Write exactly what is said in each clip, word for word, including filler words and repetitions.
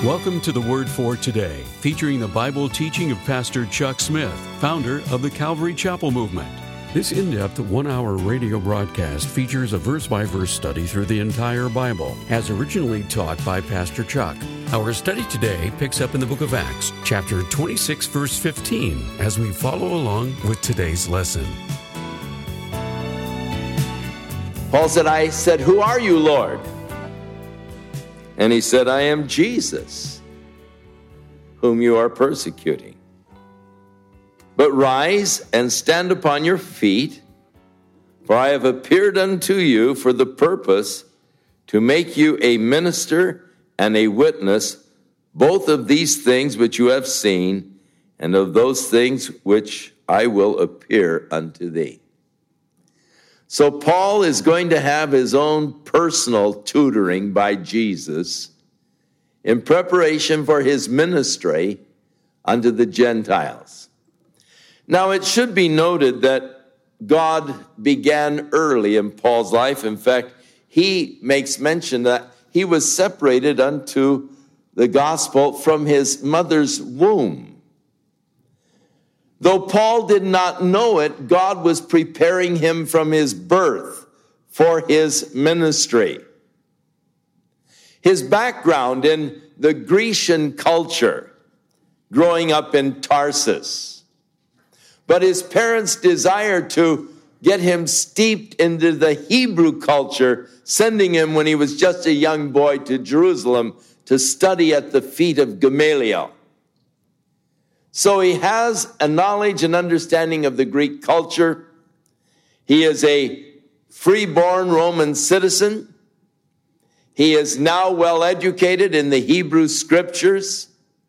Welcome to the Word for Today, featuring the Bible teaching of Pastor Chuck Smith, founder of the Calvary Chapel Movement. This in-depth one-hour radio broadcast features a verse-by-verse study through the entire Bible, as originally taught by Pastor Chuck. Our study today picks up in the book of Acts, chapter twenty-six, verse fifteen, as we follow along with today's lesson. Paul said, I said, "Who are you, Lord?" And he said, "I am Jesus, whom you are persecuting. But rise and stand upon your feet, for I have appeared unto you for the purpose to make you a minister and a witness, both of these things which you have seen, and of those things which I will appear unto thee." So Paul is going to have his own personal tutoring by Jesus in preparation for his ministry unto the Gentiles. Now, it should be noted that God began early in Paul's life. In fact, he makes mention that he was separated unto the gospel from his mother's womb. Though Paul did not know it, God was preparing him from his birth for his ministry. His background in the Grecian culture, growing up in Tarsus, but his parents' desire to get him steeped into the Hebrew culture, sending him when he was just a young boy to Jerusalem to study at the feet of Gamaliel. So he has a knowledge and understanding of the Greek culture. He is a free-born Roman citizen. He is now well educated in the Hebrew scriptures.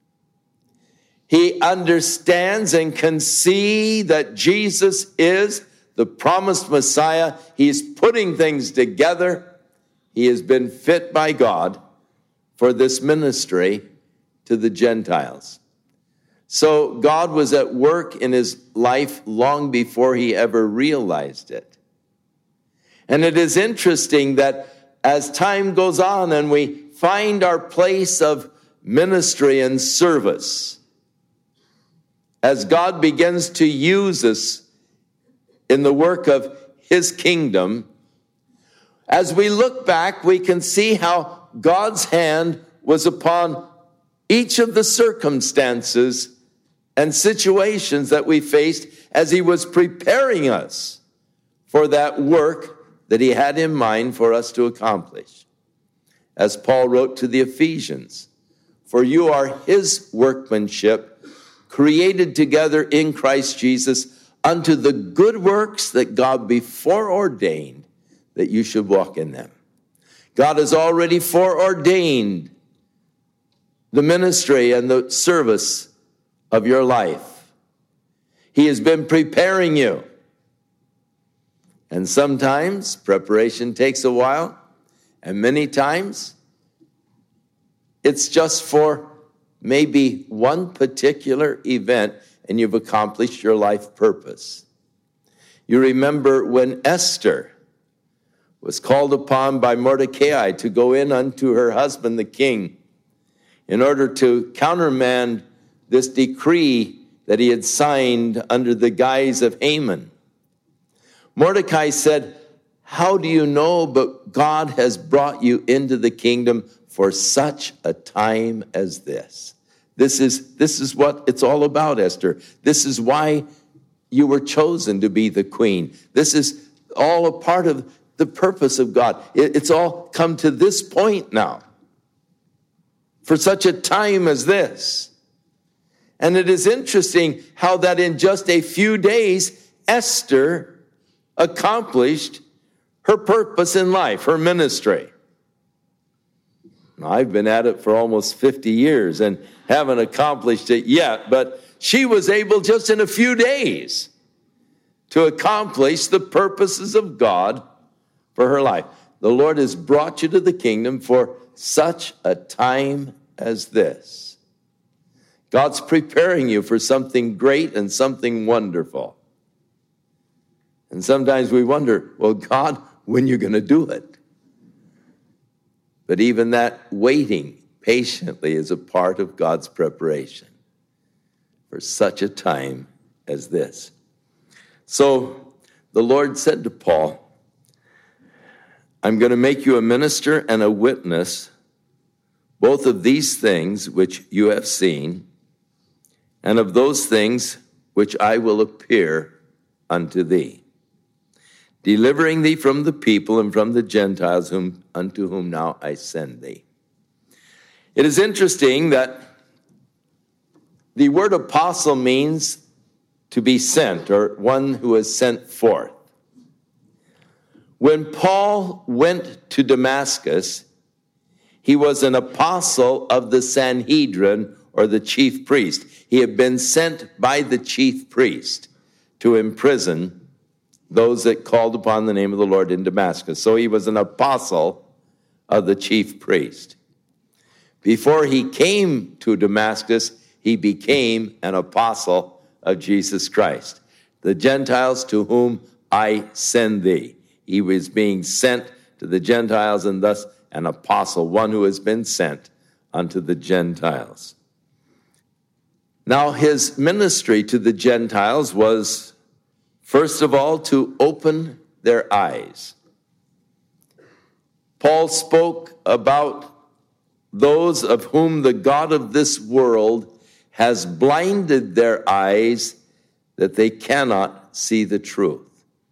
He understands and can see that Jesus is the promised Messiah. He's putting things together. He has been fit by God for this ministry to the Gentiles. So God was at work in his life long before he ever realized it. And it is interesting that as time goes on and we find our place of ministry and service, as God begins to use us in the work of his kingdom, as we look back, we can see how God's hand was upon each of the circumstances and situations that we faced as he was preparing us for that work that he had in mind for us to accomplish. As Paul wrote to the Ephesians, "For you are his workmanship, created together in Christ Jesus unto the good works that God before ordained that you should walk in them." God has already foreordained the ministry and the service of your life. He has been preparing you. And sometimes preparation takes a while, and many times it's just for maybe one particular event and you've accomplished your life purpose. You remember when Esther was called upon by Mordecai to go in unto her husband, the king, in order to countermand this decree that he had signed under the guise of Haman. Mordecai said, "How do you know, but God has brought you into the kingdom for such a time as this." This is, this is what it's all about, Esther. This is why you were chosen to be the queen. This is all a part of the purpose of God. It, it's all come to this point now, for such a time as this. And it is interesting how that in just a few days, Esther accomplished her purpose in life, her ministry. Now, I've been at it for almost fifty years and haven't accomplished it yet, but she was able just in a few days to accomplish the purposes of God for her life. The Lord has brought you to the kingdom for such a time as this. God's preparing you for something great and something wonderful. And sometimes we wonder, well, God, when are you going to do it? But even that waiting patiently as a part of God's preparation for such a time as this. So the Lord said to Paul, I'm going to make you a minister and a witness, both of these things which you have seen, and of those things which I will appear unto thee, delivering thee from the people and from the Gentiles whom, unto whom now I send thee. It is interesting that the word apostle means to be sent, or one who is sent forth. When Paul went to Damascus, he was an apostle of the Sanhedrin, or the chief priest. He had been sent by the chief priest to imprison those that called upon the name of the Lord in Damascus. So he was an apostle of the chief priest. Before he came to Damascus, he became an apostle of Jesus Christ. The Gentiles to whom I send thee. He was being sent to the Gentiles, and thus an apostle, one who has been sent unto the Gentiles. Now, his ministry to the Gentiles was, first of all, to open their eyes. Paul spoke about those of whom the God of this world has blinded their eyes that they cannot see the truth.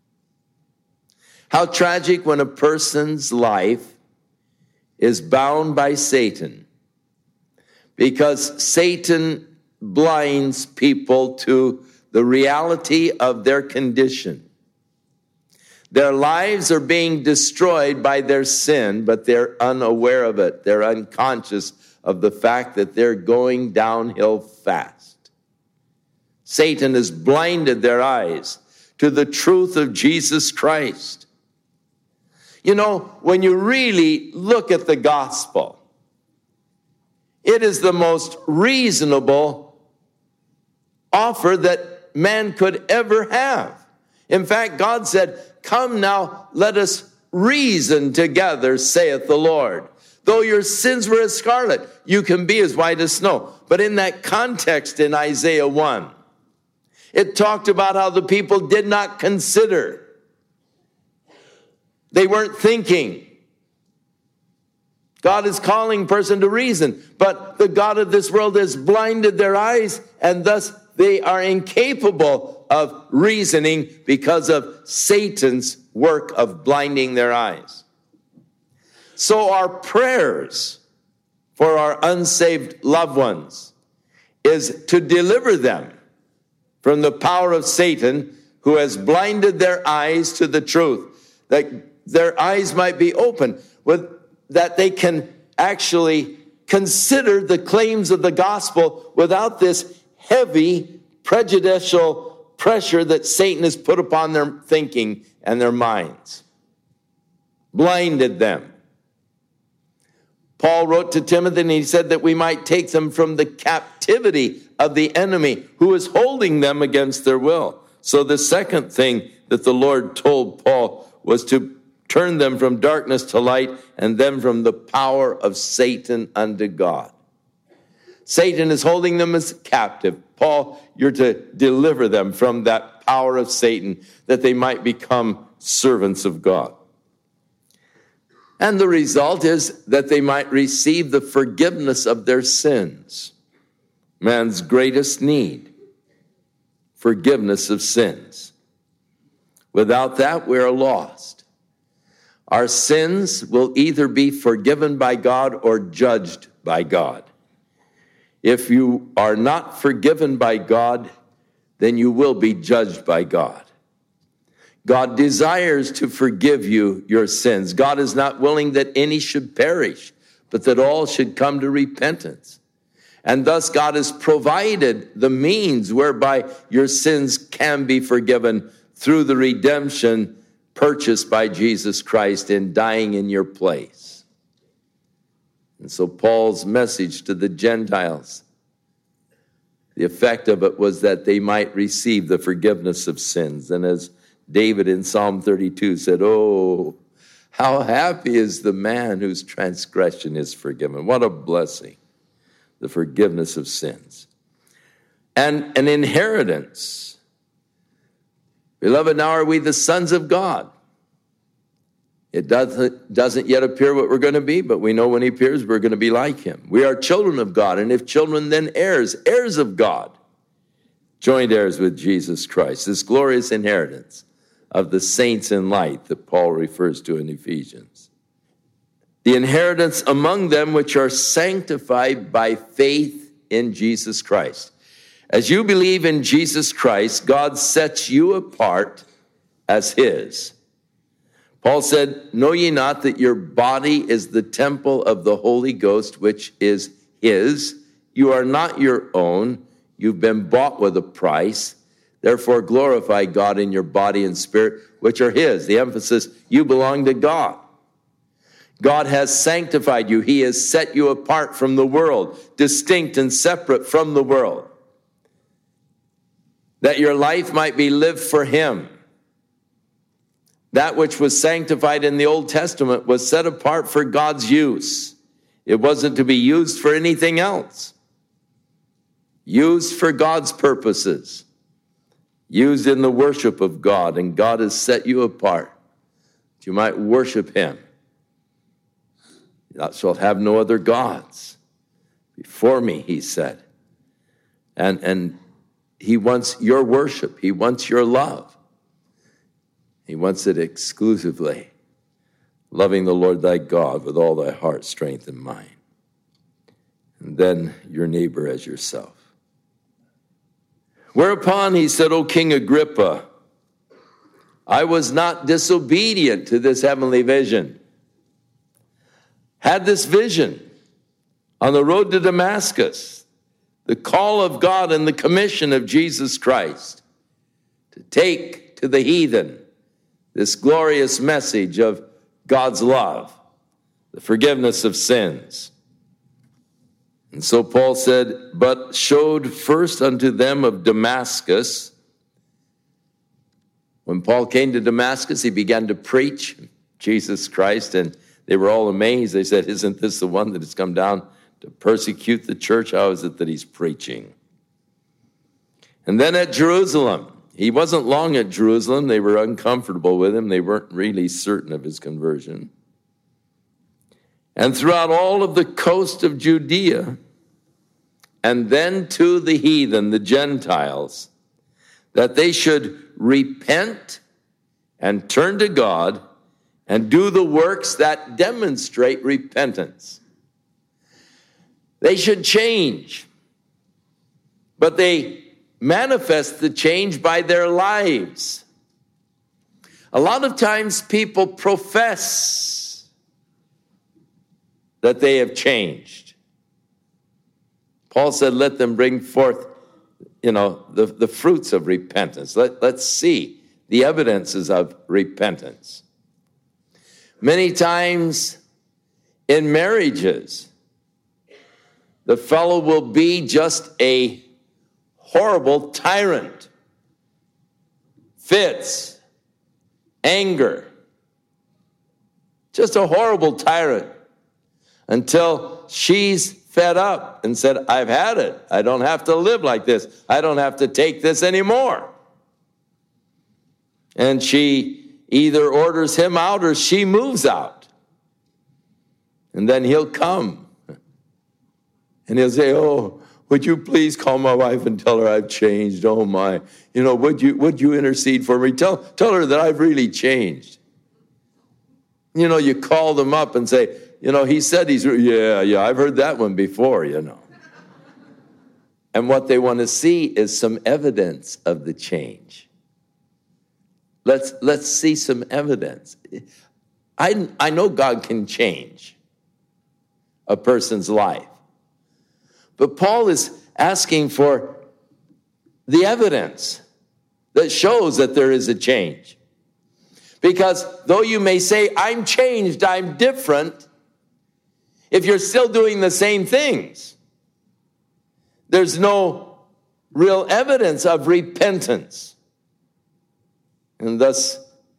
How tragic when a person's life is bound by Satan, because Satan blinds people to the reality of their condition. Their lives are being destroyed by their sin, but they're unaware of it. They're unconscious of the fact that they're going downhill fast. Satan has blinded their eyes to the truth of Jesus Christ. You know, when you really look at the gospel, it is the most reasonable offer that man could ever have. In fact, God said, come now, let us reason together, saith the Lord. Though your sins were as scarlet, you can be as white as snow. But in that context in Isaiah one, it talked about how the people did not consider. They weren't thinking. God is calling person to reason, but the God of this world has blinded their eyes, and thus they are incapable of reasoning because of Satan's work of blinding their eyes. So our prayers for our unsaved loved ones is to deliver them from the power of Satan, who has blinded their eyes to the truth, that their eyes might be open, with, that they can actually consider the claims of the gospel without this heavy prejudicial pressure that Satan has put upon their thinking and their minds. Blinded them. Paul wrote to Timothy, and he said that we might take them from the captivity of the enemy who is holding them against their will. So the second thing that the Lord told Paul was to turn them from darkness to light, and them from the power of Satan unto God. Satan is holding them as captive. Paul, you're to deliver them from that power of Satan, that they might become servants of God. And the result is that they might receive the forgiveness of their sins. Man's greatest need, forgiveness of sins. Without that, we are lost. Our sins will either be forgiven by God or judged by God. If you are not forgiven by God, then you will be judged by God. God desires to forgive you your sins. God is not willing that any should perish, but that all should come to repentance. And thus God has provided the means whereby your sins can be forgiven through the redemption purchased by Jesus Christ in dying in your place. And so Paul's message to the Gentiles, the effect of it was that they might receive the forgiveness of sins. And as David in Psalm thirty-two said, oh, How happy is the man whose transgression is forgiven. What a blessing, the forgiveness of sins. And an inheritance. Beloved, now are we the sons of God? It doesn't, doesn't yet appear what we're going to be, but we know when he appears, we're going to be like him. We are children of God, and if children, then heirs, heirs of God, joint heirs with Jesus Christ, this glorious inheritance of the saints in light that Paul refers to in Ephesians. The inheritance among them which are sanctified by faith in Jesus Christ. As you believe in Jesus Christ, God sets you apart as his. Paul said, know ye not that your body is the temple of the Holy Ghost, which is his? You are not your own. You've been bought with a price. Therefore glorify God in your body and spirit, which are his. The emphasis, you belong to God. God has sanctified you. He has set you apart from the world, distinct and separate from the world, that your life might be lived for him. That which was sanctified in the Old Testament was set apart for God's use. It wasn't to be used for anything else. Used for God's purposes. Used in the worship of God. And God has set you apart that you might worship him. Thou shalt have no other gods before me, he said. And, and he wants your worship. He wants your love. He wants it exclusively. Loving the Lord thy God with all thy heart, strength, and mind. And then your neighbor as yourself. Whereupon he said, O King Agrippa, I was not disobedient to this heavenly vision. Had this vision on the road to Damascus, the call of God and the commission of Jesus Christ to take to the heathen this glorious message of God's love, the forgiveness of sins. And so Paul said, but showed first unto them of Damascus. When Paul came to Damascus, he began to preach Jesus Christ, and they were all amazed. They said, isn't this the one that has come down to persecute the church? How is it that he's preaching? And then at Jerusalem, he wasn't long at Jerusalem. They were uncomfortable with him. They weren't really certain of his conversion. And throughout all of the coast of Judea, and then to the heathen, the Gentiles, that they should repent and turn to God and do the works that demonstrate repentance. They should change, but they manifest the change by their lives. A lot of times people profess that they have changed. Paul said, let them bring forth, you know, the, the fruits of repentance. Let, let's see the evidences of repentance. Many times in marriages, the fellow will be just a horrible tyrant. Fits, anger, just a horrible tyrant until she's fed up and said, I've had it. I don't have to live like this. I don't have to take this anymore. And she either orders him out or she moves out. And then he'll come and he'll say, oh, would you please call my wife and tell her I've changed? Oh my, you know, would you would you intercede for me? Tell tell her that I've really changed. You know, you call them up and say, you know, he said he's, yeah, yeah, I've heard that one before, you know. And what they want to see is some evidence of the change. Let's let's see some evidence. I I know God can change a person's life. But Paul is asking for the evidence that shows that there is a change. Because though you may say, I'm changed, I'm different, if you're still doing the same things, there's no real evidence of repentance. And thus,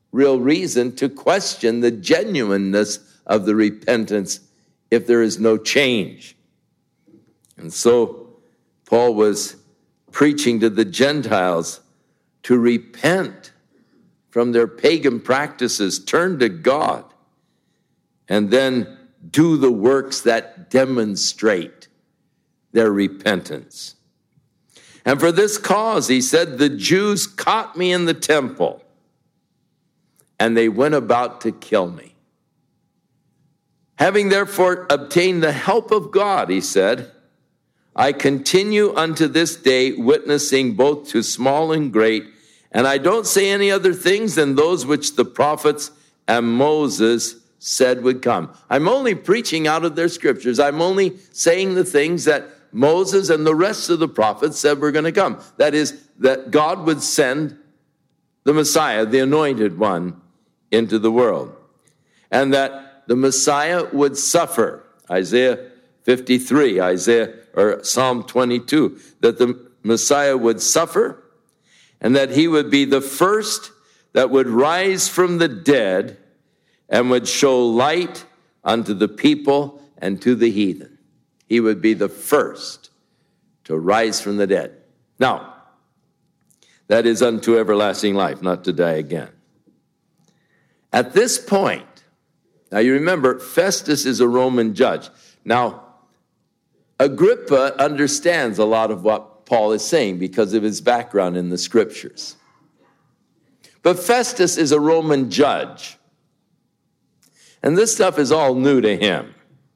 real reason to question the genuineness of the repentance if there is no change. And so Paul was preaching to the Gentiles to repent from their pagan practices, turn to God, and then do the works that demonstrate their repentance. And for this cause, he said, the Jews caught me in the temple, and they went about to kill me. Having therefore obtained the help of God, he said, I continue unto this day witnessing both to small and great, and I don't say any other things than those which the prophets and Moses said would come. I'm only preaching out of their scriptures. I'm only saying the things that Moses and the rest of the prophets said were going to come. That is, that God would send the Messiah, the anointed one, into the world. And that the Messiah would suffer. Isaiah fifty-three, Isaiah or Psalm twenty-two, that the Messiah would suffer and that he would be the first that would rise from the dead and would show light unto the people and to the heathen. He would be the first to rise from the dead. Now, that is unto everlasting life, not to die again. At this point, now you remember, Festus is a Roman judge. Now, Agrippa understands a lot of what Paul is saying because of his background in the scriptures. But Festus is a Roman judge. And this stuff is all new to him.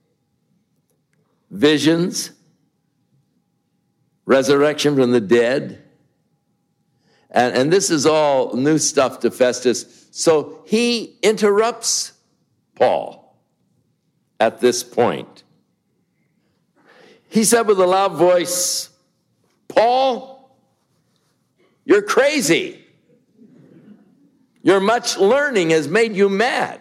Visions, resurrection from the dead. And, and this is all new stuff to Festus. So he interrupts Paul at this point. He said with a loud voice, Paul, you're crazy. Your much learning has made you mad.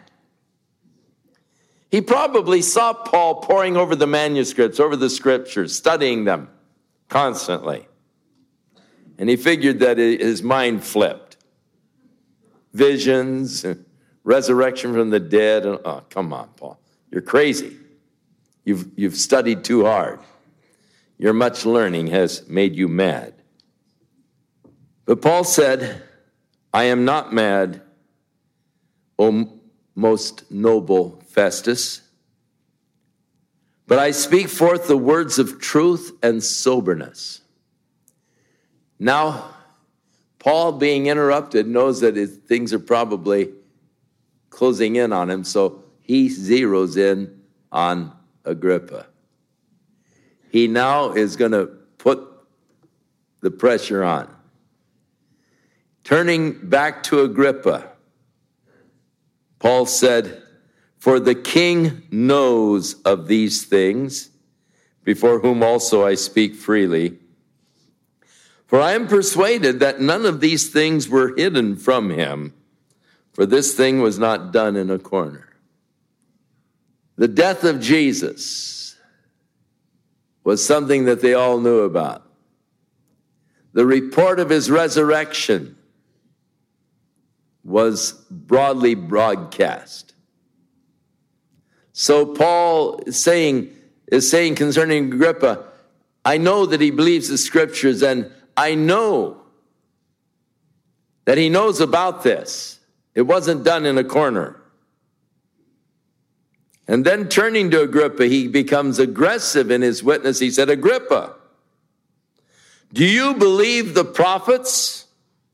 He probably saw Paul poring over the manuscripts, over the scriptures, studying them constantly. And he figured that his mind flipped. Visions, resurrection from the dead. Oh, come on, Paul. You're crazy. You've, you've studied too hard. Your much learning has made you mad. But Paul said, I am not mad, O most noble Festus, but I speak forth the words of truth and soberness. Now, Paul, being interrupted, knows that his, things are probably closing in on him, so he zeroes in on Agrippa. He now is going to put the pressure on. Turning back to Agrippa, Paul said, for the king knows of these things, before whom also I speak freely. For I am persuaded that none of these things were hidden from him, for this thing was not done in a corner. The death of Jesus was something that they all knew about. The report of his resurrection was broadly broadcast. So Paul is saying, is saying concerning Agrippa, I know that he believes the scriptures, and I know that he knows about this. It wasn't done in a corner. And then turning to Agrippa, he becomes aggressive in his witness. He said, Agrippa, do you believe the prophets?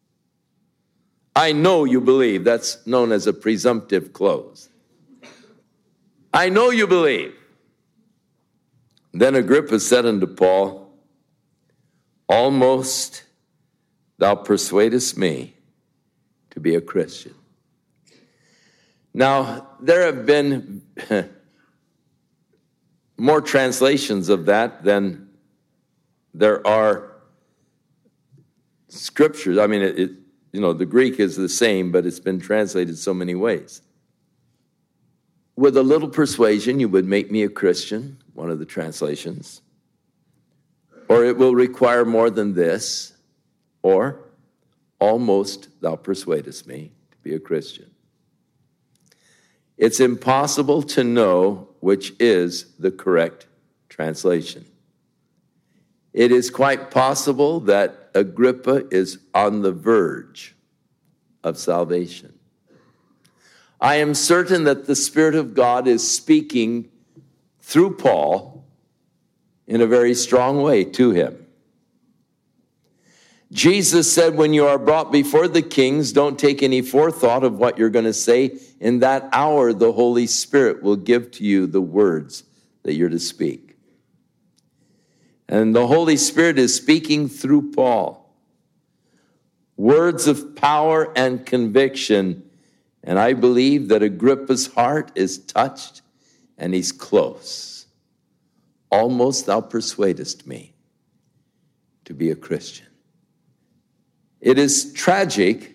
I know you believe. That's known as a presumptive clause. I know you believe. Then Agrippa said unto Paul, almost thou persuadest me to be a Christian. Now, there have been more translations of that than there are scriptures. I mean, it, it, you know, the Greek is the same, but it's been translated so many ways. With a little persuasion, you would make me a Christian, one of the translations. Or it will require more than this. Or, almost thou persuadest me to to be a Christian. It's impossible to know which is the correct translation. It is quite possible that Agrippa is on the verge of salvation. I am certain that the Spirit of God is speaking through Paul in a very strong way to him. Jesus said, when you are brought before the kings, don't take any forethought of what you're going to say. In that hour, the Holy Spirit will give to you the words that you're to speak. And the Holy Spirit is speaking through Paul. Words of power and conviction. And I believe that Agrippa's heart is touched and he's close. Almost thou persuadest me to be a Christian. It is tragic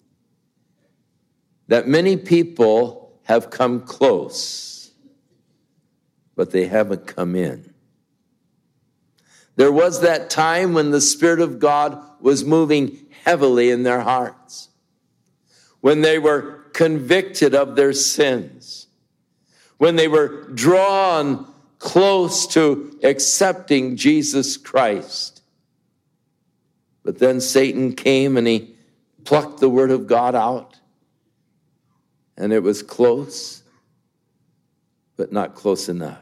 that many people have come close, but they haven't come in. There was that time when the Spirit of God was moving heavily in their hearts, when they were convicted of their sins, when they were drawn close to accepting Jesus Christ. But then Satan came and he plucked the word of God out, and it was close, but not close enough.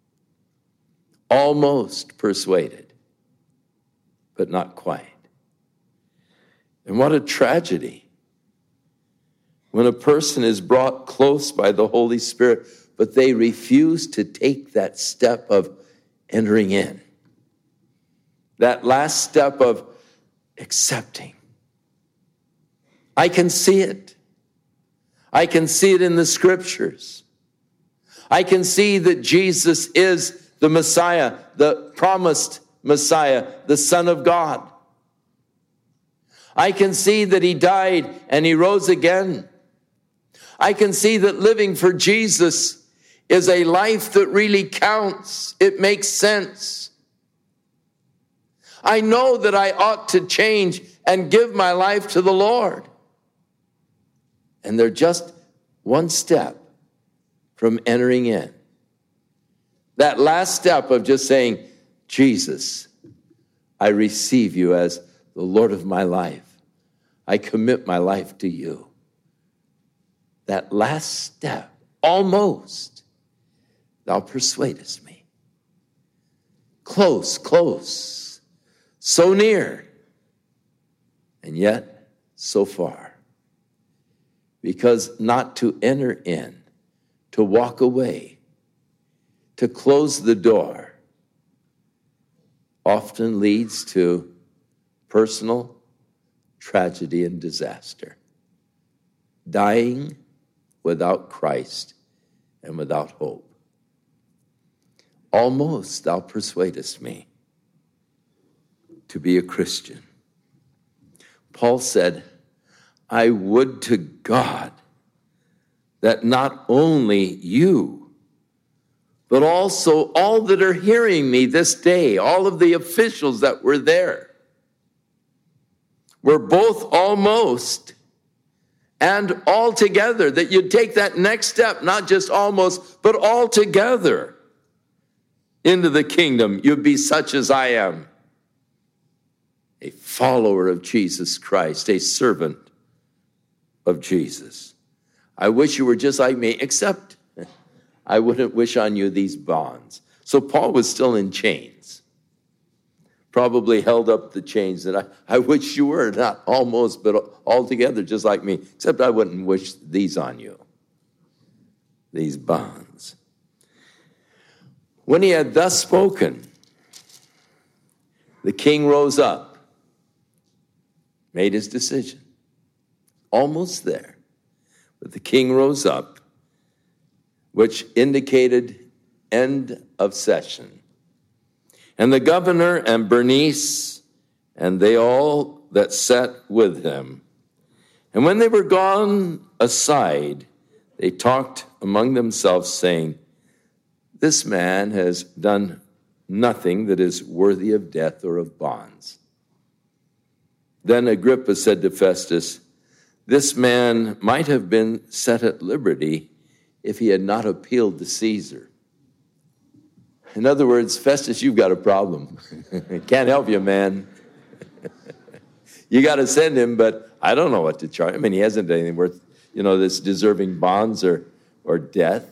Almost persuaded, but not quite. And what a tragedy when a person is brought close by the Holy Spirit, but they refuse to take that step of entering in. That last step of accepting. I can see it. I can see it in the scriptures. I can see that Jesus is the Messiah, the promised Messiah, the Son of God. I can see that he died and he rose again. I can see that living for Jesus is a life that really counts. It makes sense. I know that I ought to change and give my life to the Lord. And they're just one step from entering in. That last step of just saying, Jesus, I receive you as the Lord of my life. I commit my life to you. That last step, almost, thou persuadest me. Close, close, so near, and yet so far. Because not to enter in, to walk away, to close the door, often leads to personal tragedy and disaster. Dying without Christ and without hope. Almost thou persuadest me to be a Christian. Paul said, I would to God that not only you, but also all that are hearing me this day, all of the officials that were there, were both almost and all together, that you'd take that next step, not just almost, but all together into the kingdom. You'd be such as I am, a follower of Jesus Christ, a servant of Jesus. I wish you were just like me, except I wouldn't wish on you these bonds. So Paul was still in chains, probably held up the chains that I, I wish you were, not almost, but altogether just like me, except I wouldn't wish these on you, these bonds. When he had thus spoken, the king rose up, made his decision. Almost there. But the king rose up, which indicated end of session. And the governor and Bernice and they all that sat with him. And when they were gone aside, they talked among themselves, saying, this man has done nothing that is worthy of death or of bonds. Then Agrippa said to Festus, this man might have been set at liberty if he had not appealed to Caesar. In other words, Festus, you've got a problem. Can't help you, man. You got to send him, but I don't know what to charge. I mean, he hasn't done anything worth, you know, this deserving bonds or, or death.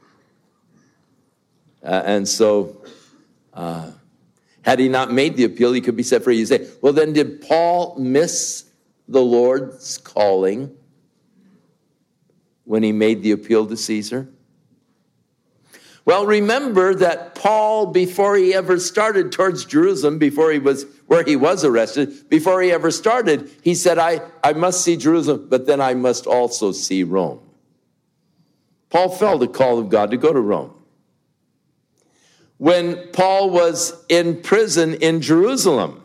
Uh, and so, uh, had he not made the appeal, he could be set free. You say, well, then did Paul miss the Lord's calling when he made the appeal to Caesar? Well, remember that Paul, before he ever started towards Jerusalem, before he was where he was arrested, before he ever started, he said, I, I must see Jerusalem, but then I must also see Rome. Paul felt the call of God to go to Rome. When Paul was in prison in Jerusalem,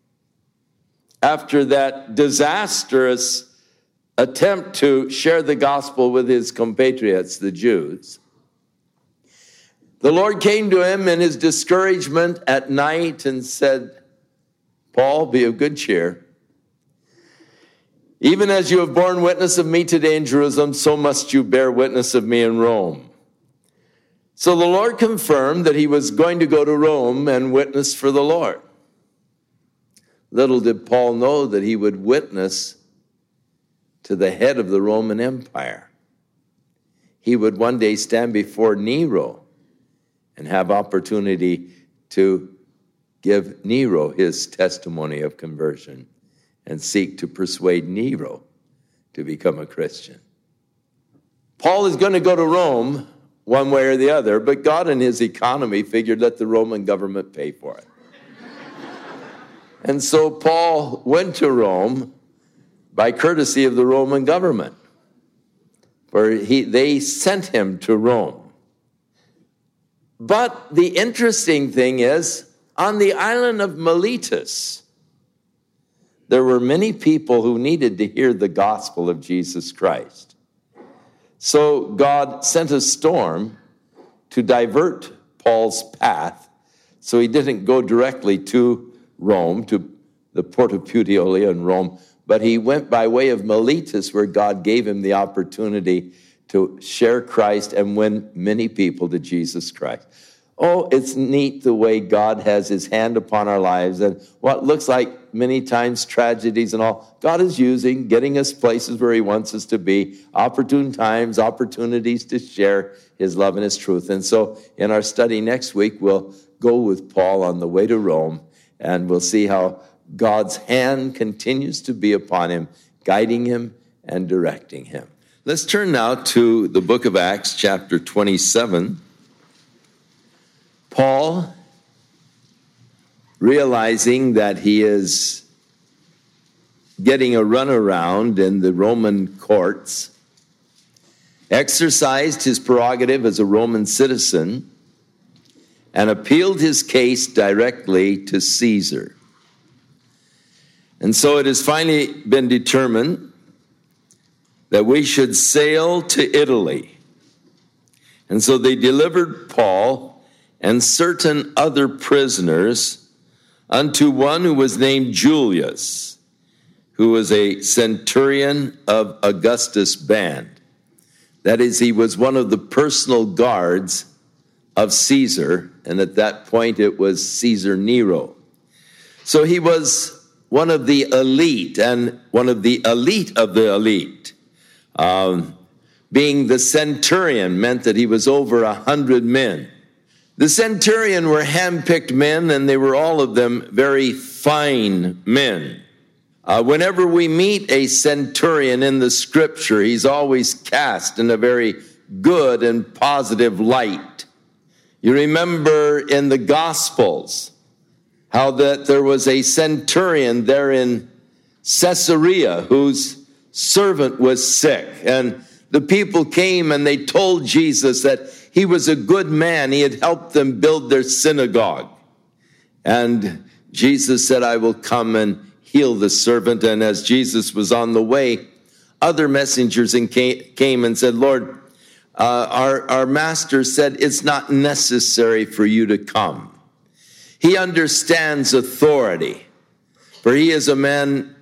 after that disastrous attempt to share the gospel with his compatriots, the Jews, the Lord came to him in his discouragement at night and said, Paul, be of good cheer. Even as you have borne witness of me today in Jerusalem, so must you bear witness of me in Rome. So the Lord confirmed that he was going to go to Rome and witness for the Lord. Little did Paul know that he would witness to the head of the Roman Empire. He would one day stand before Nero and have opportunity to give Nero his testimony of conversion and seek to persuade Nero to become a Christian. Paul is going to go to Rome one way or the other, but God in his economy figured let the Roman government pay for it. And so Paul went to Rome by courtesy of the Roman government, for he, they sent him to Rome. But the interesting thing is, on the island of Miletus, there were many people who needed to hear the gospel of Jesus Christ. So God sent a storm to divert Paul's path so he didn't go directly to Rome, to the port of Puteoli in Rome, but he went by way of Miletus, where God gave him the opportunity to share Christ and win many people to Jesus Christ. Oh, it's neat the way God has his hand upon our lives, and what looks like many times tragedies and all, God is using, getting us places where he wants us to be, opportune times, opportunities to share his love and his truth. And so in our study next week, we'll go with Paul on the way to Rome, and we'll see how God's hand continues to be upon him, guiding him and directing him. Let's turn now to the book of Acts, chapter twenty-seven. Paul, realizing that he is getting a runaround in the Roman courts, exercised his prerogative as a Roman citizen and appealed his case directly to Caesar. And so it has finally been determined that we should sail to Italy. And so they delivered Paul and certain other prisoners unto one who was named Julius, who was a centurion of Augustus' band. That is, he was one of the personal guards of Caesar, and at that point it was Caesar Nero. So he was one of the elite, and one of the elite of the elite. Um, being the centurion meant that he was over a hundred men. The centurion were handpicked men, and they were all of them very fine men. Uh, whenever we meet a centurion in the scripture, he's always cast in a very good and positive light. You remember in the Gospels how that there was a centurion there in Caesarea whose servant was sick, and the people came and they told Jesus that he was a good man. He had helped them build their synagogue. And Jesus said, I will come and heal the servant. And as Jesus was on the way, other messengers came and said, Lord, uh, our, our master said it's not necessary for you to come. He understands authority, for he is a man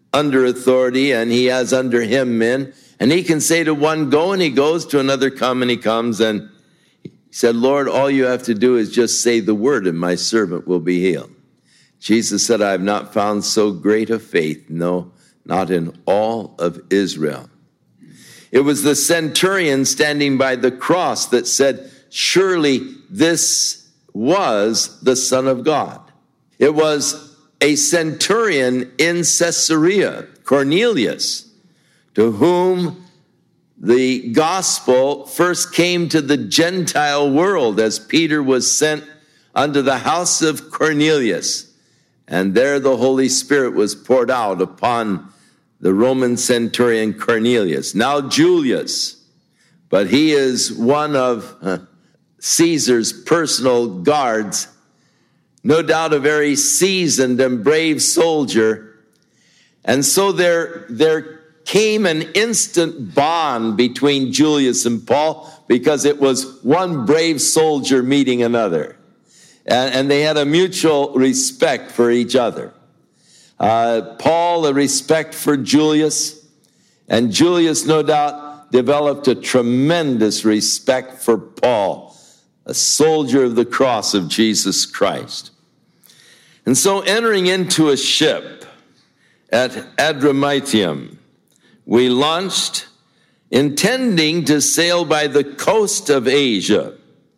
under authority, and he has under him men. And he can say to one, go, and he goes, to another, come, and he comes. And he said, Lord, all you have to do is just say the word, and my servant will be healed. Jesus said, I have not found so great a faith, no, not in all of Israel. It was the centurion standing by the cross that said, surely this was the Son of God. It was a centurion in Caesarea, Cornelius, to whom the gospel first came to the Gentile world as Peter was sent unto the house of Cornelius. And there the Holy Spirit was poured out upon the Roman centurion Cornelius, now Julius, but he is one of uh, Caesar's personal guards, no doubt a very seasoned and brave soldier. And so there, there came an instant bond between Julius and Paul, because it was one brave soldier meeting another. And, and they had a mutual respect for each other. Uh, Paul, a respect for Julius, and Julius, no doubt, developed a tremendous respect for Paul, a soldier of the cross of Jesus Christ. And so entering into a ship at Adramyttium, we launched, intending to sail by the coast of Asia.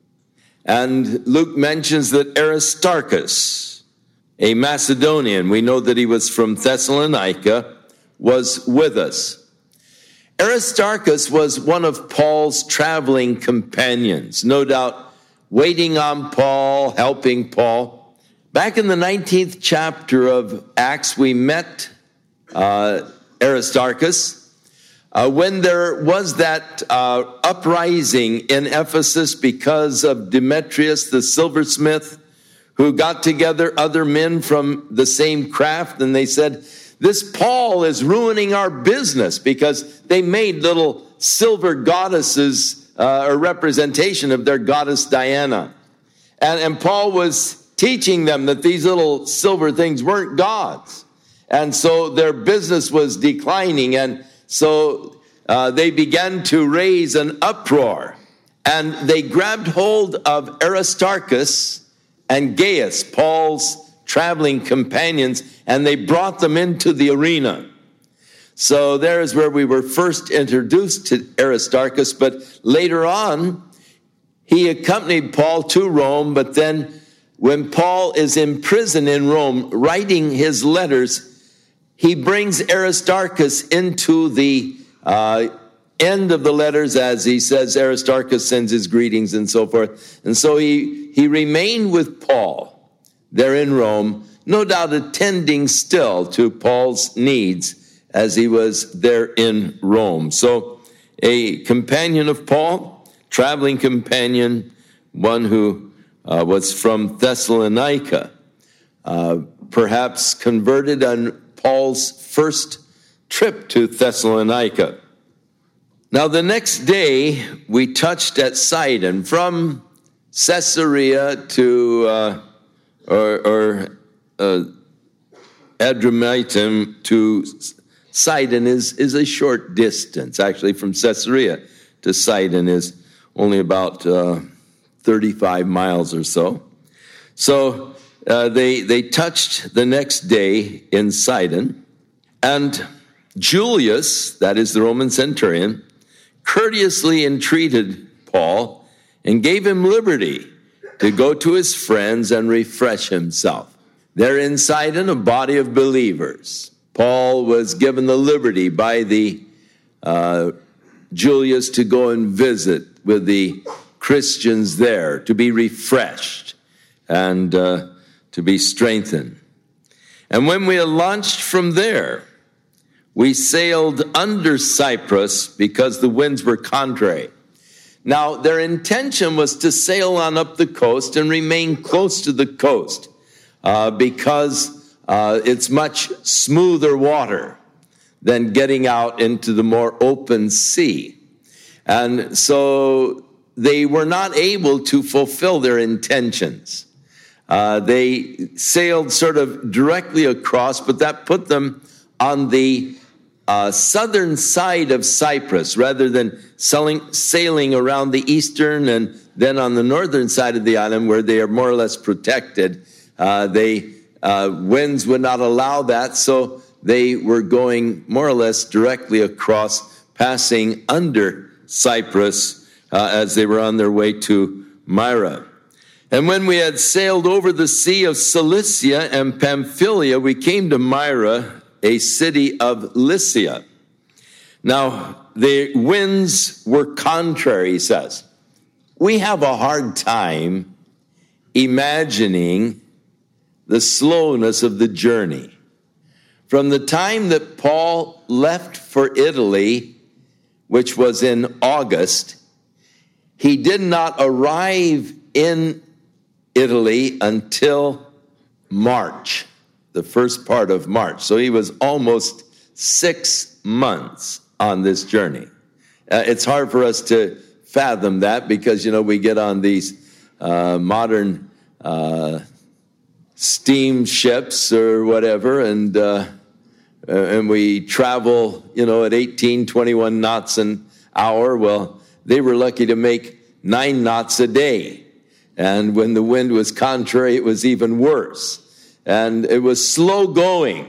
And Luke mentions that Aristarchus, a Macedonian, we know that he was from Thessalonica, was with us. Aristarchus was one of Paul's traveling companions, no doubt waiting on Paul, helping Paul. Back in the nineteenth chapter of Acts, we met uh, Aristarchus uh, when there was that uh, uprising in Ephesus because of Demetrius the silversmith, who got together other men from the same craft, and they said, this Paul is ruining our business, because they made little silver goddesses, uh, a representation of their goddess Diana. And, and Paul was teaching them that these little silver things weren't gods. And so their business was declining, and so uh, they began to raise an uproar. And they grabbed hold of Aristarchus and Gaius, Paul's traveling companions, and they brought them into the arena. So there is where we were first introduced to Aristarchus, but later on, he accompanied Paul to Rome, but then when Paul is in prison in Rome, writing his letters, he brings Aristarchus into the uh, end of the letters, as he says, Aristarchus sends his greetings and so forth. And so he, he remained with Paul there in Rome, no doubt attending still to Paul's needs as he was there in Rome. So a companion of Paul, traveling companion, one who uh, was from Thessalonica, uh, perhaps converted on Paul's first trip to Thessalonica. Now, the next day, we touched at Sidon. From Caesarea to, uh, or, or uh, Adramyttium to Sidon is, is a short distance. Actually, from Caesarea to Sidon is only about uh, thirty-five miles or so. So uh, they, they touched the next day in Sidon, and Julius, that is the Roman centurion, courteously entreated Paul and gave him liberty to go to his friends and refresh himself. There in Sidon, a body of believers. Paul was given the liberty by the uh, Julius to go and visit with the Christians there, to be refreshed and uh, to be strengthened. And when we launched from there, we sailed under Cyprus because the winds were contrary. Now, their intention was to sail on up the coast and remain close to the coast uh, because uh, it's much smoother water than getting out into the more open sea. And so they were not able to fulfill their intentions. Uh, they sailed sort of directly across, but that put them on the uh, southern side of Cyprus, rather than sailing, sailing around the eastern and then on the northern side of the island where they are more or less protected. Uh, they uh, winds would not allow that, so they were going more or less directly across, passing under Cyprus uh, as they were on their way to Myra. And when we had sailed over the sea of Cilicia and Pamphylia, we came to Myra, a city of Lycia. Now, the winds were contrary, he says. We have a hard time imagining the slowness of the journey. From the time that Paul left for Italy, which was in August, he did not arrive in Italy until March, the first part of March. So he was almost six months on this journey. Uh, it's hard for us to fathom that because, you know, we get on these uh, modern uh, steamships or whatever, and uh, and we travel, you know, at eighteen, twenty-one knots an hour. Well, they were lucky to make nine knots a day. And when the wind was contrary, it was even worse. And it was slow going.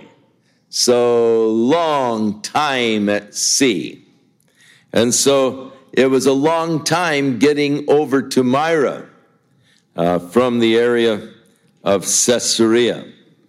So long time at sea. And so it was a long time getting over to Myra uh, from the area of Caesarea.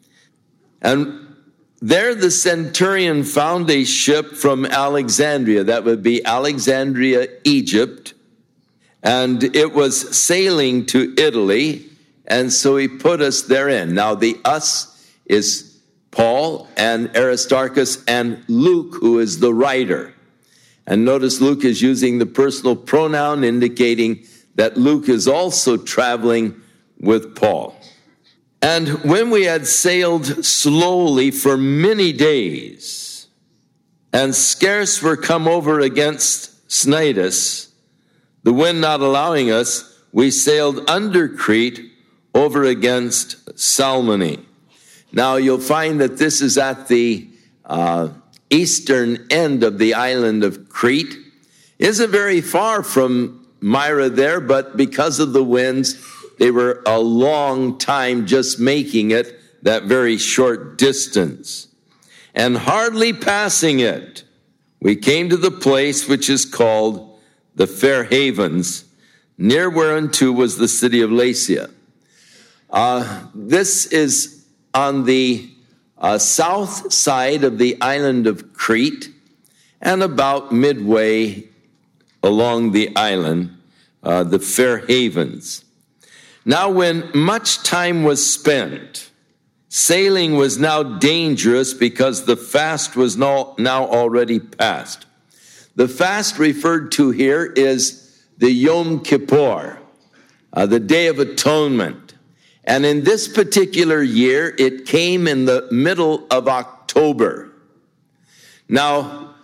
And there the centurion found a ship from Alexandria. That would be Alexandria, Egypt. And it was sailing to Italy, and so he put us therein. Now, the us is Paul and Aristarchus and Luke, who is the writer. And notice Luke is using the personal pronoun, indicating that Luke is also traveling with Paul. And when we had sailed slowly for many days, and scarce were come over against Cnidus, the wind not allowing us, we sailed under Crete over against Salmone. Now you'll find that this is at the uh, eastern end of the island of Crete. Isn't very far from Myra there, but because of the winds, they were a long time just making it that very short distance. And hardly passing it, we came to the place which is called the Fair Havens, near whereunto was the city of Lasea. Uh, this is on the uh, south side of the island of Crete, and about midway along the island, uh, the Fair Havens. Now when much time was spent, sailing was now dangerous because the fast was now, now already past. The fast referred to here is the Yom Kippur, uh, the Day of Atonement. And in this particular year, it came in the middle of October. Now,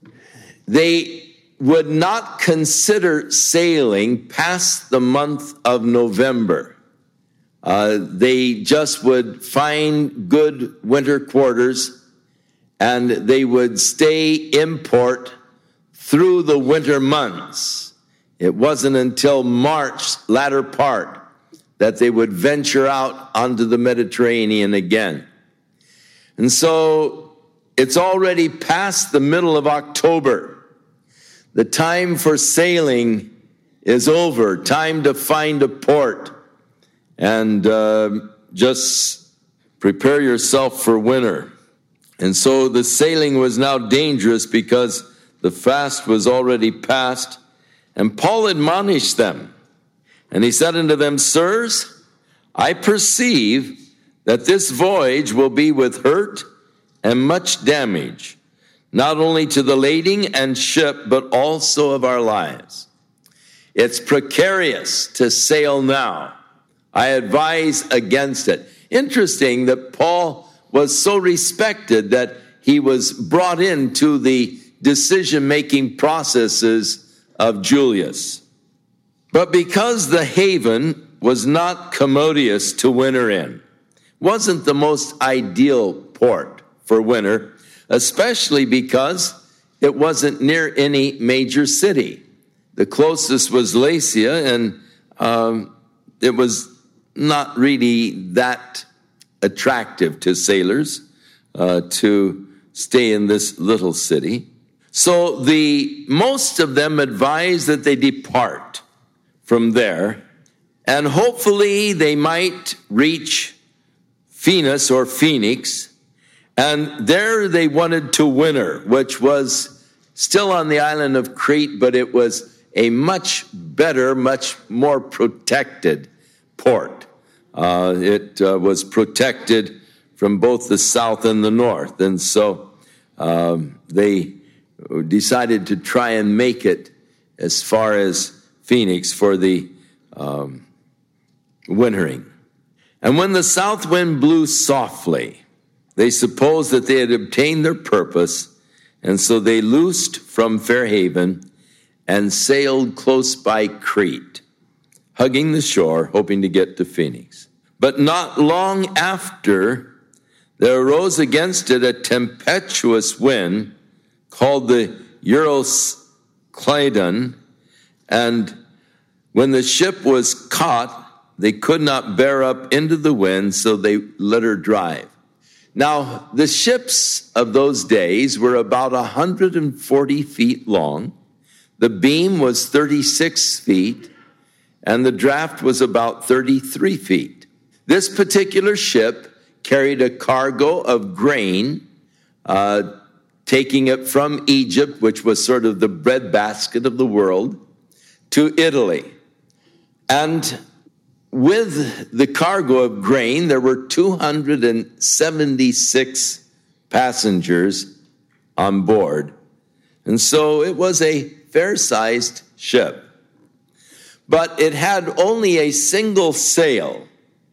they would not consider sailing past the month of November. Uh, they just would find good winter quarters, and they would stay in port through the winter months. It wasn't until March, latter part, that they would venture out onto the Mediterranean again. And so it's already past the middle of October. The time for sailing is over. Time to find a port and uh, just prepare yourself for winter. And so the sailing was now dangerous because the fast was already past, and Paul admonished them. And he said unto them, Sirs, I perceive that this voyage will be with hurt and much damage, not only to the lading and ship, but also of our lives. It's precarious to sail now. I advise against it. Interesting that Paul was so respected that he was brought into the decision-making processes of Julius. But because the haven was not commodious to winter in, wasn't the most ideal port for winter, especially because it wasn't near any major city. The closest was Lasea, and um, it was not really that attractive to sailors uh, to stay in this little city. So the most of them advised that they depart from there, and hopefully they might reach Phoenix or Phoenix, and there they wanted to winter, which was still on the island of Crete, but it was a much better, much more protected port. Uh, it uh, was protected from both the south and the north, and so um, they decided to try and make it as far as Phoenix for the um, wintering. And when the south wind blew softly, they supposed that they had obtained their purpose, and so they loosed from Fairhaven and sailed close by Crete, hugging the shore, hoping to get to Phoenix. But not long after, there arose against it a tempestuous wind called the Euroclydon, and when the ship was caught, they could not bear up into the wind, so they let her drive. Now, the ships of those days were about one hundred forty feet long. The beam was thirty-six feet, and the draft was about thirty-three feet. This particular ship carried a cargo of grain, uh, taking it from Egypt, which was sort of the breadbasket of the world, to Italy. And with the cargo of grain, there were two hundred seventy-six passengers on board. And so it was a fair-sized ship. But it had only a single sail,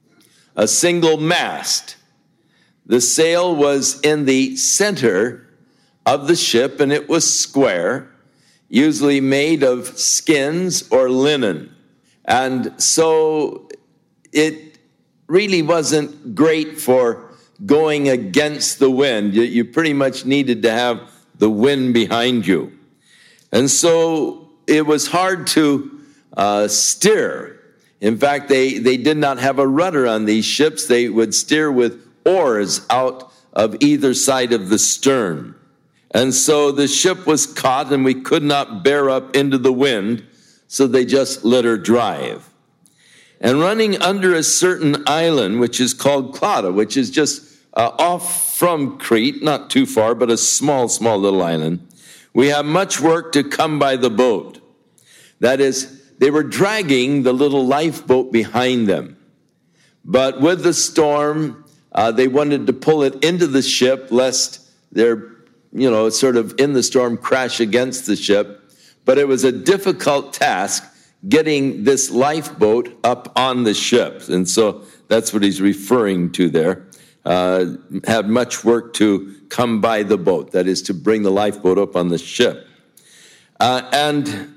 a single mast. The sail was in the center of the ship, and it was square, usually made of skins or linen. And so it really wasn't great for going against the wind. You, you pretty much needed to have the wind behind you. And so it was hard to uh, steer. In fact, they, they did not have a rudder on these ships. They would steer with oars out of either side of the stern. And so the ship was caught, and we could not bear up into the wind, so they just let her drive. And running under a certain island, which is called Clauda, which is just uh, off from Crete, not too far, but a small, small little island, we have much work to come by the boat. That is, they were dragging the little lifeboat behind them. But with the storm, uh, they wanted to pull it into the ship, lest they're, you know, sort of in the storm crash against the ship. But it was a difficult task getting this lifeboat up on the ship. And so that's what he's referring to there. Uh, had much work to come by the boat, that is, to bring the lifeboat up on the ship. Uh, and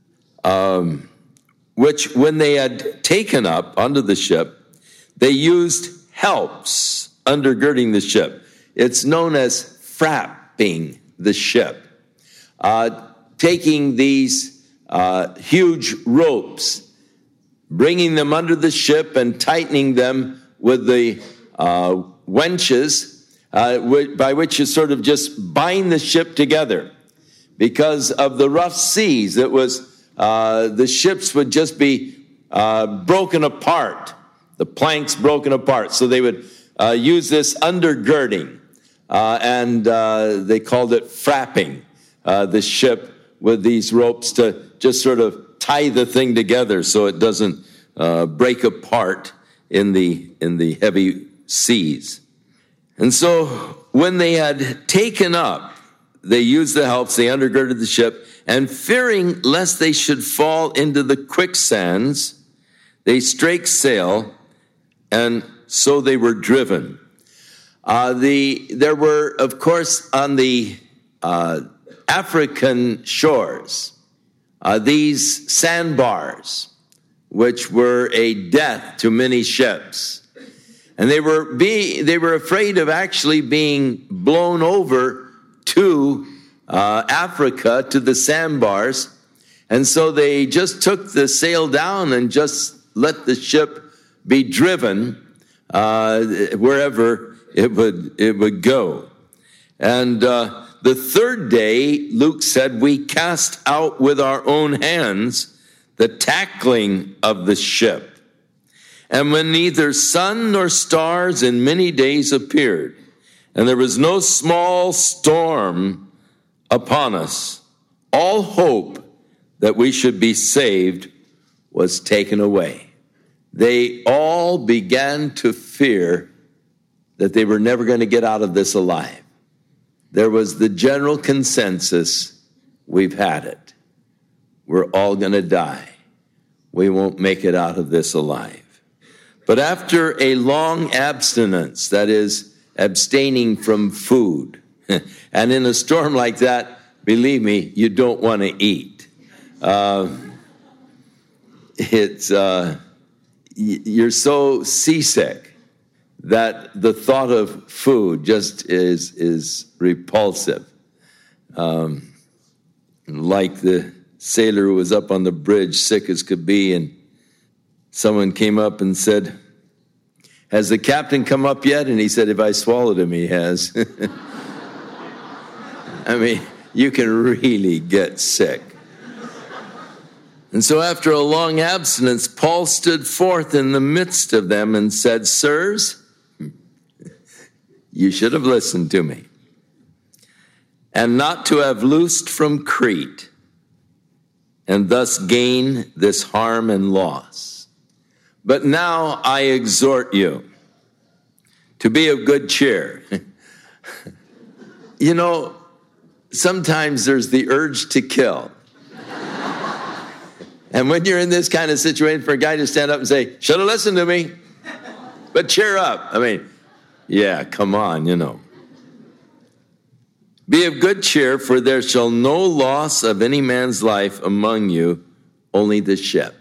um, which, when they had taken up onto the ship, they used helps undergirding the ship. It's known as frapping the ship. Uh, taking these uh, huge ropes, bringing them under the ship and tightening them with the uh, wenches, uh, by which you sort of just bind the ship together. Because of the rough seas, it was uh, the ships would just be uh, broken apart, the planks broken apart. So they would uh, use this undergirding, uh, and uh, they called it frapping uh, the ship with these ropes to just sort of tie the thing together so it doesn't uh, break apart in the in the heavy seas. And so when they had taken up, they used the helps, they undergirded the ship, and fearing lest they should fall into the quicksands, they strake sail, and so they were driven. Uh, the there were, of course, on the uh, African shores, uh, these sandbars, which were a death to many ships. And they were be, they were afraid of actually being blown over to uh, Africa, to the sandbars. And so they just took the sail down and just let the ship be driven uh, wherever it would, it would go. And uh, the third day, Luke said, we cast out with our own hands the tackling of the ship. And when neither sun nor stars in many days appeared, and there was no small storm upon us, all hope that we should be saved was taken away. They all began to fear that they were never going to get out of this alive. There was the general consensus, we've had it. We're all going to die. We won't make it out of this alive. But after a long abstinence, that is, abstaining from food, and in a storm like that, believe me, you don't want to eat. Uh, it's uh, you're so seasick that the thought of food just is is repulsive. Um, like the sailor who was up on the bridge, sick as could be, and someone came up and said, has the captain come up yet? And he said, if I swallowed him, he has. I mean, you can really get sick. And so after a long abstinence, Paul stood forth in the midst of them and said, sirs, you should have listened to me, and not to have loosed from Crete, and thus gain this harm and loss. But now I exhort you to be of good cheer. You know, sometimes there's the urge to kill. And when you're in this kind of situation, for a guy to stand up and say, should have listened to me, but cheer up. I mean, yeah, come on, you know. Be of good cheer, for there shall no loss of any man's life among you, only the ship.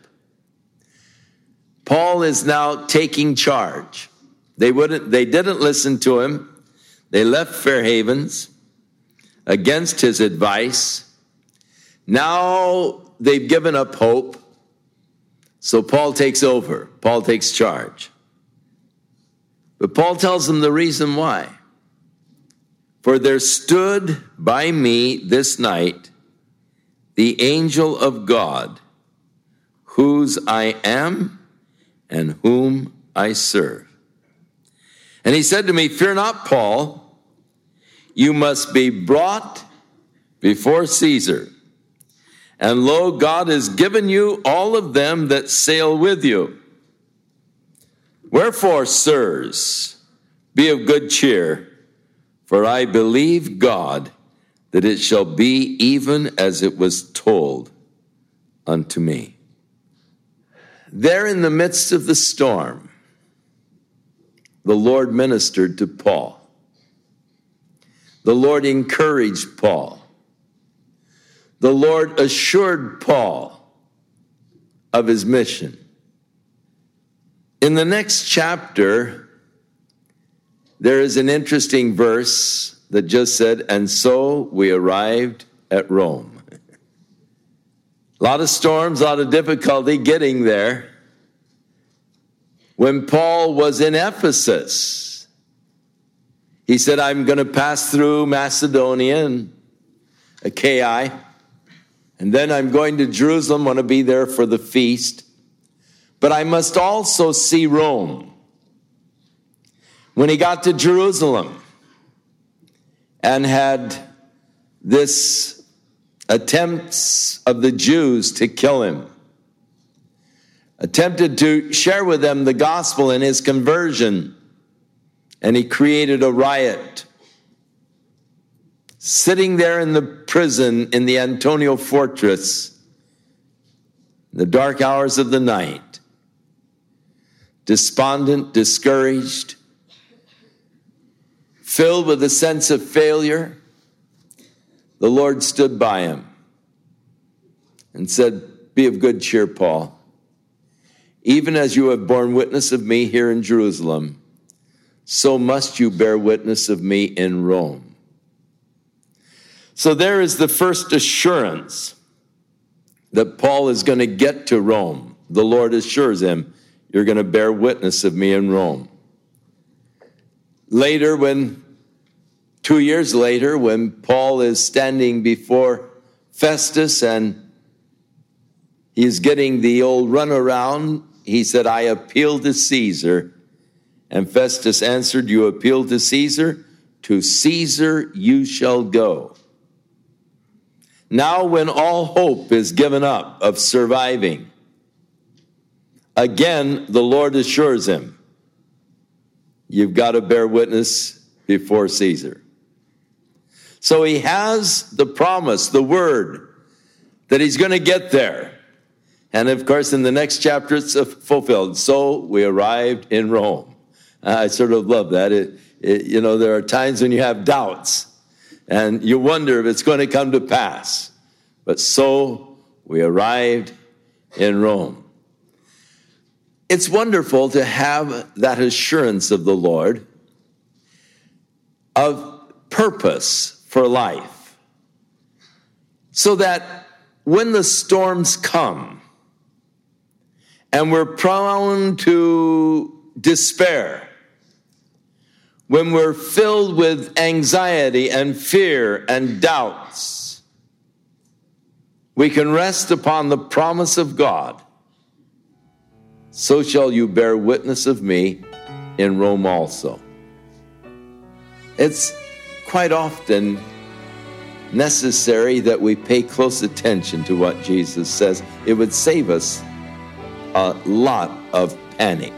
Paul is now taking charge. They wouldn't, they didn't listen to him. They left Fair Havens against his advice. Now they've given up hope. So Paul takes over. Paul takes charge. But Paul tells them the reason why. For there stood by me this night the angel of God, whose I am and whom I serve. And he said to me, fear not, Paul, you must be brought before Caesar. And lo, God has given you all of them that sail with you. Wherefore, sirs, be of good cheer, for I believe God that it shall be even as it was told unto me. There in the midst of the storm, the Lord ministered to Paul. The Lord encouraged Paul. The Lord assured Paul of his mission. In the next chapter, there is an interesting verse that just said, and so we arrived at Rome. A lot of storms, a lot of difficulty getting there. When Paul was in Ephesus, he said, I'm going to pass through Macedonia and Achaia, and then I'm going to Jerusalem, want to be there for the feast. But I must also see Rome. When he got to Jerusalem and had this attempts of the Jews to kill him, attempted to share with them the gospel and his conversion, and he created a riot. Sitting there in the prison in the Antonia fortress, in the dark hours of the night, despondent, discouraged, filled with a sense of failure, the Lord stood by him and said, be of good cheer, Paul. Even as you have borne witness of me here in Jerusalem, so must you bear witness of me in Rome. So there is the first assurance that Paul is going to get to Rome. The Lord assures him, you're going to bear witness of me in Rome. Later, when, two years later, when Paul is standing before Festus and he's getting the old runaround, he said, I appeal to Caesar. And Festus answered, you appeal to Caesar? To Caesar you shall go. Now when all hope is given up of surviving, again the Lord assures him, you've got to bear witness before Caesar. So he has the promise, the word, that he's going to get there. And of course, in the next chapter, it's fulfilled. So we arrived in Rome. I sort of love that. It, it, you know, there are times when you have doubts and you wonder if it's going to come to pass. But so we arrived in Rome. It's wonderful to have that assurance of the Lord of purpose for life, so that when the storms come and we're prone to despair, when we're filled with anxiety and fear and doubts, we can rest upon the promise of God. So shall you bear witness of me in Rome also. It's quite often necessary that we pay close attention to what Jesus says. It would save us a lot of panic.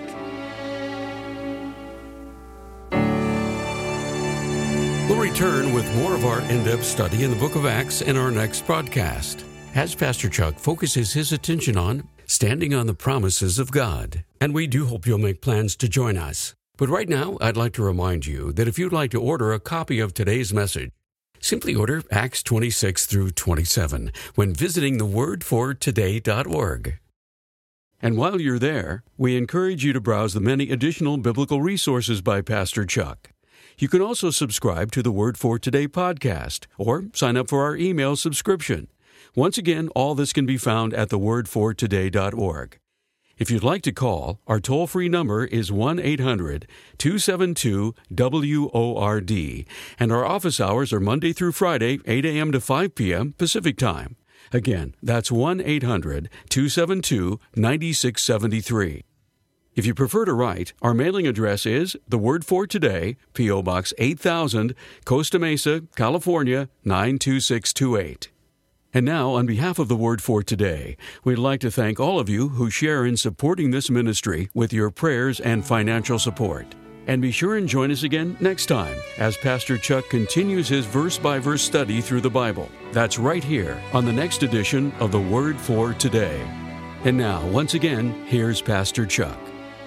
We'll return with more of our in-depth study in the book of Acts in our next broadcast, as Pastor Chuck focuses his attention on standing on the promises of God. And we do hope you'll make plans to join us. But right now, I'd like to remind you that if you'd like to order a copy of today's message, simply order Acts twenty-six through twenty-seven when visiting the word for today dot org. And while you're there, we encourage you to browse the many additional biblical resources by Pastor Chuck. You can also subscribe to the Word for Today podcast or sign up for our email subscription. Once again, all this can be found at the word for today dot org. If you'd like to call, our toll-free number is one eight hundred two seven two W O R D, and our office hours are Monday through Friday, eight a.m. to five p.m. Pacific Time. Again, that's one eight hundred two seven two nine six seven three. If you prefer to write, our mailing address is The Word for Today, P O. Box eight thousand, Costa Mesa, California, nine two six two eight. And now, on behalf of The Word for Today, we'd like to thank all of you who share in supporting this ministry with your prayers and financial support. And be sure and join us again next time as Pastor Chuck continues his verse-by-verse study through the Bible. That's right here on the next edition of The Word for Today. And now, once again, here's Pastor Chuck.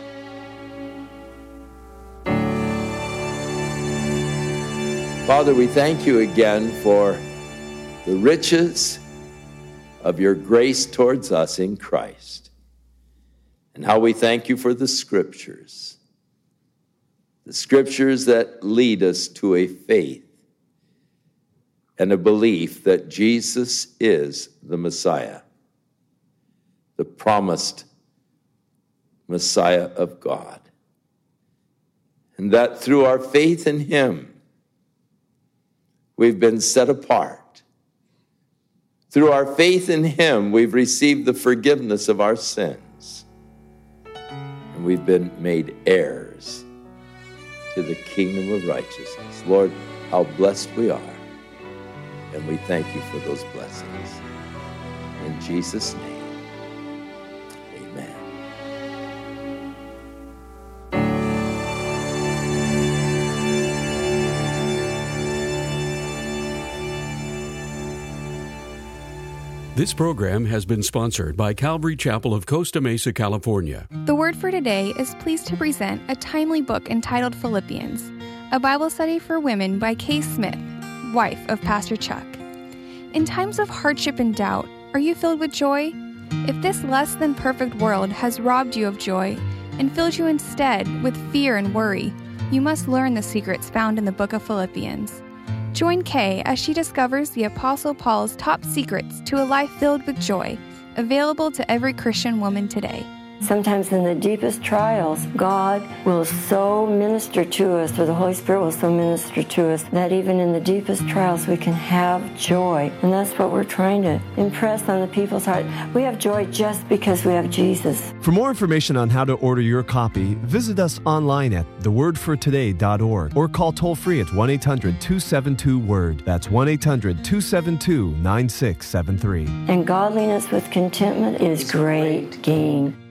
Father, we thank you again for the riches of your grace towards us in Christ, and how we thank you for the scriptures, the scriptures that lead us to a faith and a belief that Jesus is the Messiah, the promised Messiah of God, and that through our faith in him, we've been set apart. Through our faith in him, we've received the forgiveness of our sins. And we've been made heirs to the kingdom of righteousness. Lord, how blessed we are. And we thank you for those blessings. In Jesus' name, amen. This program has been sponsored by Calvary Chapel of Costa Mesa, California. The Word for Today is pleased to present a timely book entitled Philippians, a Bible study for women by Kay Smith, wife of Pastor Chuck. In times of hardship and doubt, are you filled with joy? If this less than perfect world has robbed you of joy and filled you instead with fear and worry, you must learn the secrets found in the book of Philippians. Join Kay as she discovers the Apostle Paul's top secrets to a life filled with joy, available to every Christian woman today. Sometimes in the deepest trials, God will so minister to us, or the Holy Spirit will so minister to us, that even in the deepest trials we can have joy. And that's what we're trying to impress on the people's heart. We have joy just because we have Jesus. For more information on how to order your copy, visit us online at the word for today dot org or call toll-free at one eight hundred two seven two word. That's one eight hundred two seven two nine six seven three. And godliness with contentment is great gain.